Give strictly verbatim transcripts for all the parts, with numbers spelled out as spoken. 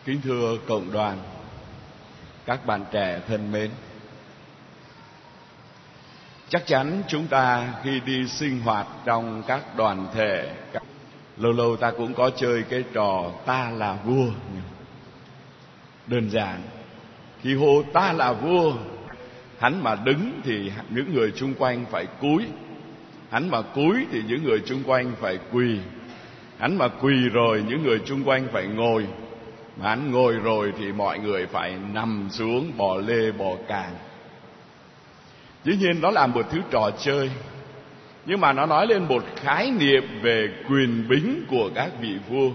Kính thưa cộng đoàn, các bạn trẻ thân mến, chắc chắn chúng ta khi đi sinh hoạt trong các đoàn thể, lâu lâu ta cũng có chơi cái trò ta là vua. Đơn giản, khi hô ta là vua, hắn mà đứng thì những người chung quanh phải cúi, hắn mà cúi thì những người chung quanh phải quỳ, hắn mà quỳ rồi những người chung quanh phải ngồi, mà hắn ngồi rồi thì mọi người phải nằm xuống, bò lê bò càng. Dĩ nhiên đó là một thứ trò chơi, nhưng mà nó nói lên một khái niệm về quyền bính của các vị vua.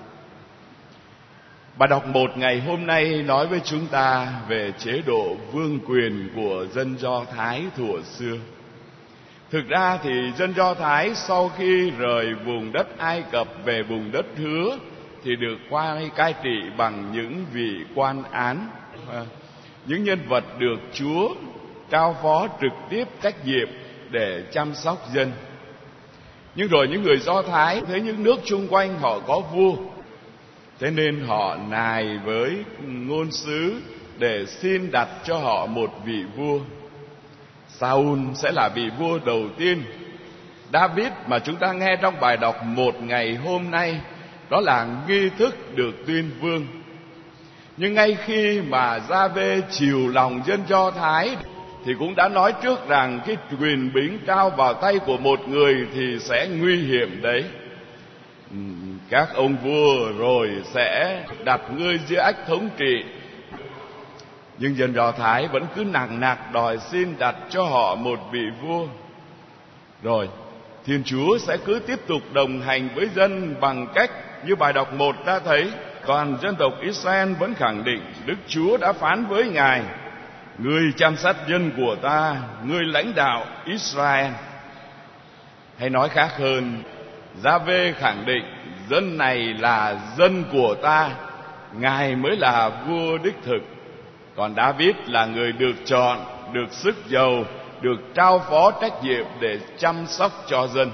Bài đọc một ngày hôm nay nói với chúng ta về chế độ vương quyền của dân Do Thái thuở xưa. Thực ra thì dân Do Thái sau khi rời vùng đất Ai Cập về vùng đất hứa thì được qua cai trị bằng những vị quan án, những nhân vật được Chúa trao phó trực tiếp trách nhiệm để chăm sóc dân. Nhưng rồi những người Do Thái thấy những nước chung quanh họ có vua, thế nên họ nài với ngôn sứ để xin đặt cho họ một vị vua. Saul sẽ là vị vua đầu tiên. David mà chúng ta nghe trong bài đọc một ngày hôm nay, đó là nghi thức được tuyên vương. Nhưng ngay khi mà Gia-vê chiều lòng dân Do Thái thì cũng đã nói trước rằng cái quyền bính trao vào tay của một người thì sẽ nguy hiểm đấy. Các ông vua rồi sẽ đặt ngươi dưới ách thống trị. Nhưng dân Do Thái vẫn cứ nằng nặc đòi xin đặt cho họ một vị vua. Rồi Thiên Chúa sẽ cứ tiếp tục đồng hành với dân bằng cách như bài đọc một ta thấy, toàn dân tộc Israel vẫn khẳng định Đức Chúa đã phán với Ngài: ngươi chăm sóc dân của ta, ngươi lãnh đạo Israel. Hay nói khác hơn, Gia-vê khẳng định dân này là dân của ta, Ngài mới là vua đích thực. Còn David là người được chọn, được sức giàu, được trao phó trách nhiệm để chăm sóc cho dân.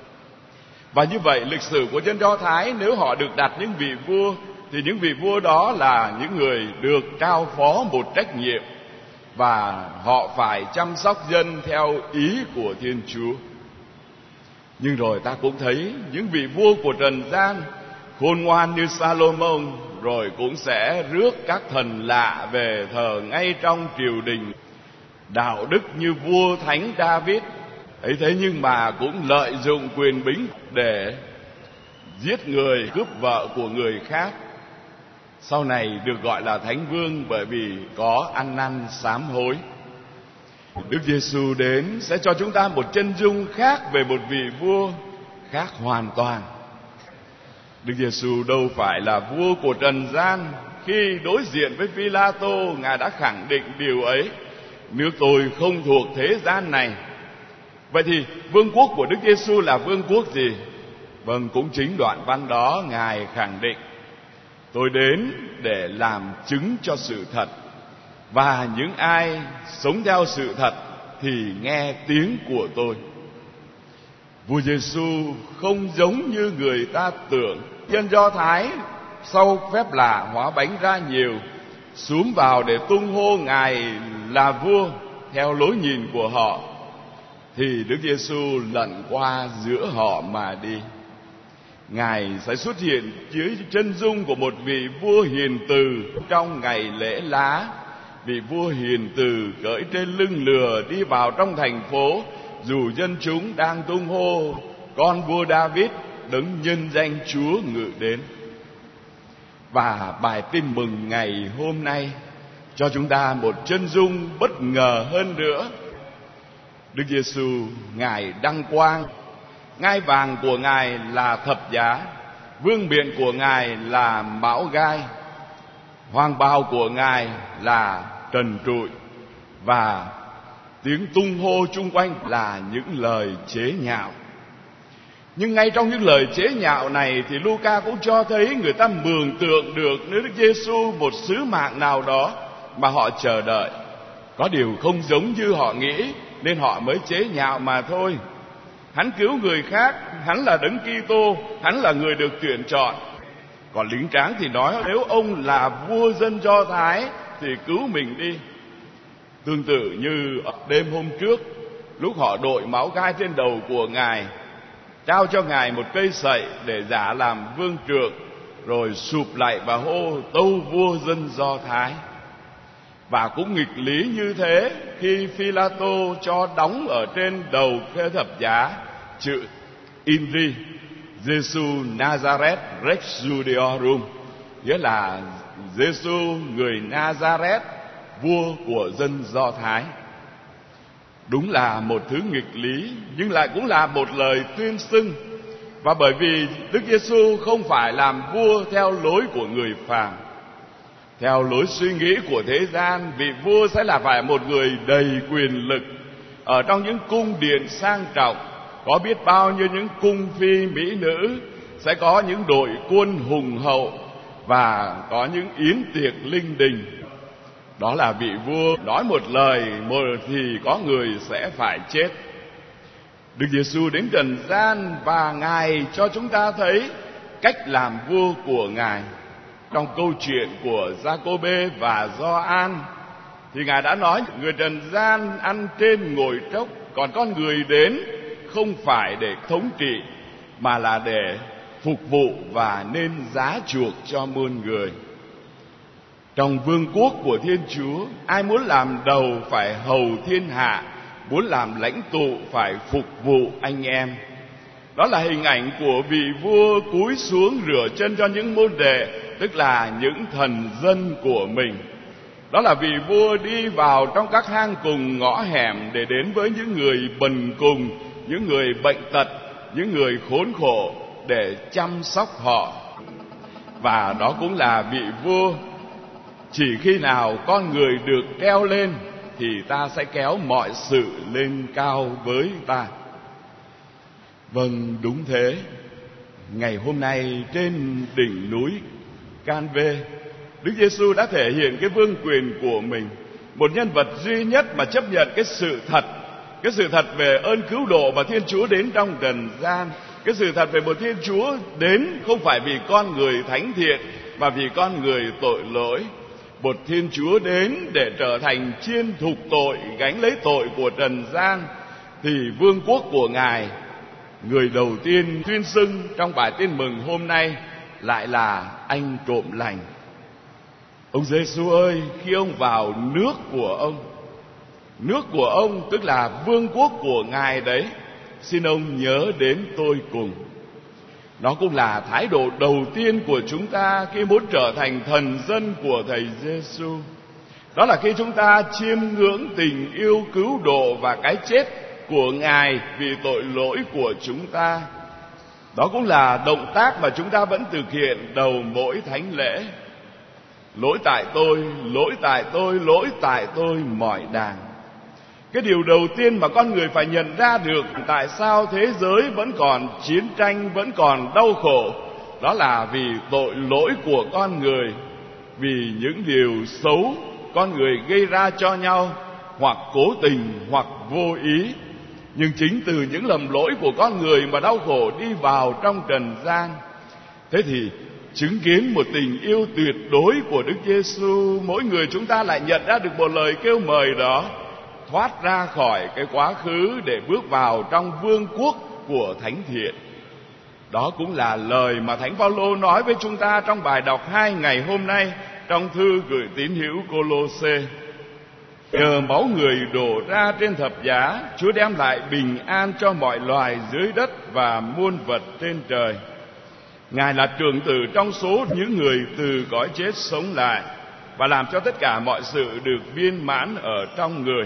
Và như vậy lịch sử của dân Do Thái, nếu họ được đặt những vị vua thì những vị vua đó là những người được trao phó một trách nhiệm, và họ phải chăm sóc dân theo ý của Thiên Chúa. Nhưng rồi ta cũng thấy những vị vua của trần gian khôn ngoan như Salomon rồi cũng sẽ rước các thần lạ về thờ ngay trong triều đình, đạo đức như vua thánh David ấy. Thế nhưng mà cũng lợi dụng quyền bính để giết người, cướp vợ của người khác. Sau này được gọi là thánh vương bởi vì có ăn năn sám hối. Đức Giêsu đến sẽ cho chúng ta một chân dung khác về một vị vua khác hoàn toàn. Đức Giêsu đâu phải là vua của trần gian. Khi đối diện với Phi-la-tô, Ngài đã khẳng định điều ấy: nước tôi không thuộc thế gian này. Vậy thì vương quốc của Đức Giêsu là vương quốc gì? Vâng, cũng chính đoạn văn đó Ngài khẳng định: tôi đến để làm chứng cho sự thật, và những ai sống theo sự thật thì nghe tiếng của tôi. Vua Giêsu không giống như người ta tưởng. Dân Do Thái sau phép lạ hóa bánh ra nhiều, xúm vào để tung hô Ngài là vua theo lối nhìn của họ, thì Đức Giêsu lẩn qua giữa họ mà đi. Ngài sẽ xuất hiện dưới chân dung của một vị vua hiền từ trong ngày lễ lá. Vị vua hiền từ cưỡi trên lưng lừa đi vào trong thành phố, dù dân chúng đang tung hô con vua David, đấng nhân danh Chúa ngự đến. Và bài tin mừng ngày hôm nay cho chúng ta một chân dung bất ngờ hơn nữa. Đức Giêsu Ngài đăng quang, ngai vàng của Ngài là thập giá, vương miện của Ngài là mão gai, hoàng bào của Ngài là trần trụi, và tiếng tung hô chung quanh là những lời chế nhạo. Nhưng ngay trong những lời chế nhạo này thì Luca cũng cho thấy người ta mường tượng được nếu Đức Giêsu một sứ mạng nào đó mà họ chờ đợi. Có điều không giống như họ nghĩ nên họ mới chế nhạo mà thôi. Hắn cứu người khác, hắn là Đấng Kitô, hắn là người được tuyển chọn. Còn lính tráng thì nói nếu ông là vua dân Do Thái thì cứu mình đi. Tương tự như đêm hôm trước, lúc họ đội máu gai trên đầu của Ngài, trao cho Ngài một cây sậy để giả làm vương trượng, rồi sụp lại và hô tâu vua dân Do Thái. Và cũng nghịch lý như thế khi Phi-la-tô cho đóng ở trên đầu cái thập giá chữ Inri, Giêsu Nazareth Rex Judeorum, nghĩa là Giêsu người Nazareth, vua của dân Do Thái. Đúng là một thứ nghịch lý, nhưng lại cũng là một lời tuyên xưng. Và bởi vì Đức Giêsu không phải làm vua theo lối của người phàm, theo lối suy nghĩ của thế gian, vị vua sẽ là phải một người đầy quyền lực, ở trong những cung điện sang trọng, có biết bao nhiêu những cung phi mỹ nữ, sẽ có những đội quân hùng hậu và có những yến tiệc linh đình. Đó là vị vua nói một lời một thì có người sẽ phải chết. Đức Giêsu đến trần gian và Ngài cho chúng ta thấy cách làm vua của Ngài. Trong câu chuyện của Gia-cô-bê và Gioan thì Ngài đã nói người trần gian ăn trên ngồi trốc, còn con người đến không phải để thống trị mà là để phục vụ và nên giá chuộc cho muôn người. Trong vương quốc của Thiên Chúa, ai muốn làm đầu phải hầu thiên hạ, muốn làm lãnh tụ phải phục vụ anh em. Đó là hình ảnh của vị vua cúi xuống rửa chân cho những môn đệ, tức là những thần dân của mình. Đó là vị vua đi vào trong các hang cùng ngõ hẻm để đến với những người bần cùng, những người bệnh tật, những người khốn khổ để chăm sóc họ. Và đó cũng là vị vua chỉ khi nào con người được treo lên thì ta sẽ kéo mọi sự lên cao với ta. Vâng, đúng thế. Ngày hôm nay trên đỉnh núi Can-vê, Đức Giêsu đã thể hiện cái vương quyền của mình, một nhân vật duy nhất mà chấp nhận cái sự thật, cái sự thật về ơn cứu độ mà Thiên Chúa đến trong trần gian, cái sự thật về một Thiên Chúa đến không phải vì con người thánh thiện mà vì con người tội lỗi. Một Thiên Chúa đến để trở thành chiên thục tội, gánh lấy tội của trần gian. Thì vương quốc của Ngài, người đầu tiên tuyên xưng trong bài tin mừng hôm nay lại là anh trộm lành. Ông Giêsu ơi, khi ông vào nước của ông, nước của ông tức là vương quốc của Ngài đấy, xin ông nhớ đến tôi cùng. Nó cũng là thái độ đầu tiên của chúng ta khi muốn trở thành thần dân của Thầy Giêsu. Đó là khi chúng ta chiêm ngưỡng tình yêu cứu độ và cái chết của Ngài vì tội lỗi của chúng ta. Đó cũng là động tác mà chúng ta vẫn thực hiện đầu mỗi thánh lễ. Lỗi tại tôi, lỗi tại tôi, lỗi tại tôi mọi đàng. Cái điều đầu tiên mà con người phải nhận ra được tại sao thế giới vẫn còn chiến tranh, vẫn còn đau khổ, đó là vì tội lỗi của con người, vì những điều xấu con người gây ra cho nhau, hoặc cố tình hoặc vô ý. Nhưng chính từ những lầm lỗi của con người mà đau khổ đi vào trong trần gian. Thế thì chứng kiến một tình yêu tuyệt đối của Đức Giêsu, mỗi người chúng ta lại nhận ra được một lời kêu mời đó, thoát ra khỏi cái quá khứ để bước vào trong vương quốc của thánh thiện. Đó cũng là lời mà Thánh Phaolô nói với chúng ta trong bài đọc hai ngày hôm nay trong thư gửi tín hữu Cô-lô-sê. Nhờ máu người đổ ra trên thập giá, Chúa đem lại bình an cho mọi loài dưới đất và muôn vật trên trời. Ngài là trưởng tử trong số những người từ cõi chết sống lại, và làm cho tất cả mọi sự được viên mãn ở trong người.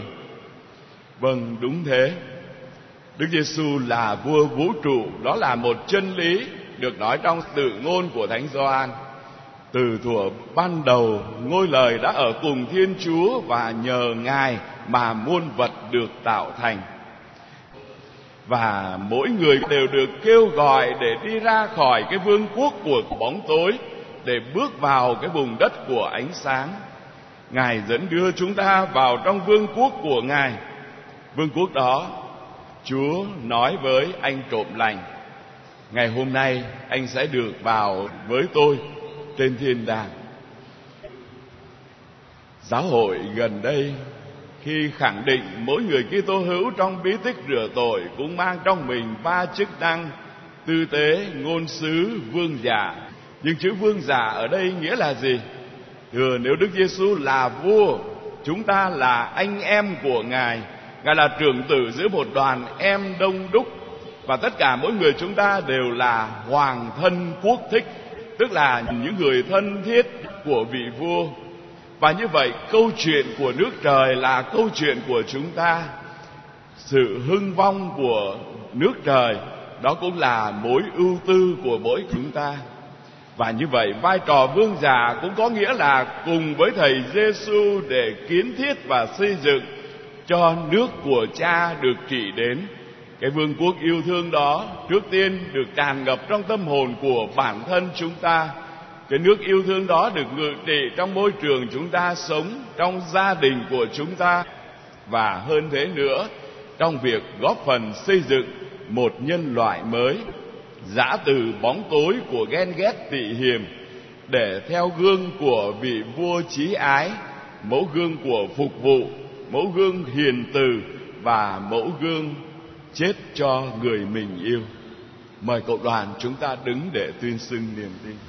Vâng, đúng thế. Đức Giêsu là vua vũ trụ, đó là một chân lý được nói trong tự ngôn của Thánh Gioan. Từ thuở ban đầu, ngôi lời đã ở cùng Thiên Chúa, và nhờ Ngài mà muôn vật được tạo thành. Và mỗi người đều được kêu gọi để đi ra khỏi cái vương quốc của bóng tối, để bước vào cái vùng đất của ánh sáng. Ngài dẫn đưa chúng ta vào trong vương quốc của Ngài. Vương quốc đó, Chúa nói với anh trộm lành: ngày hôm nay anh sẽ được vào với tôi trên thiên đàng. Giáo hội gần đây khi khẳng định mỗi người Kitô hữu trong bí tích rửa tội cũng mang trong mình ba chức năng: tư tế, ngôn sứ, vương giả. Nhưng chữ vương giả ở đây nghĩa là gì? Thưa, nếu Đức Giêsu là vua, chúng ta là anh em của Ngài. Ngài là trưởng tử giữa một đoàn em đông đúc, và tất cả mỗi người chúng ta đều là hoàng thân quốc thích, tức là những người thân thiết của vị vua. Và như vậy, câu chuyện của nước trời là câu chuyện của chúng ta. Sự hưng vong của nước trời đó cũng là mối ưu tư của mỗi chúng ta. Và như vậy, vai trò vương giả cũng có nghĩa là cùng với Thầy Giêsu để kiến thiết và xây dựng cho nước của Cha được trị đến. Cái vương quốc yêu thương đó trước tiên được tràn ngập trong tâm hồn của bản thân chúng ta. Cái nước yêu thương đó được ngự trị trong môi trường chúng ta sống, trong gia đình của chúng ta, và hơn thế nữa, trong việc góp phần xây dựng một nhân loại mới, giã từ bóng tối của ghen ghét tị hiềm, để theo gương của vị vua chí ái, mẫu gương của phục vụ, mẫu gương hiền từ và mẫu gương chết cho người mình yêu. Mời cộng đoàn chúng ta đứng để tuyên xưng niềm tin.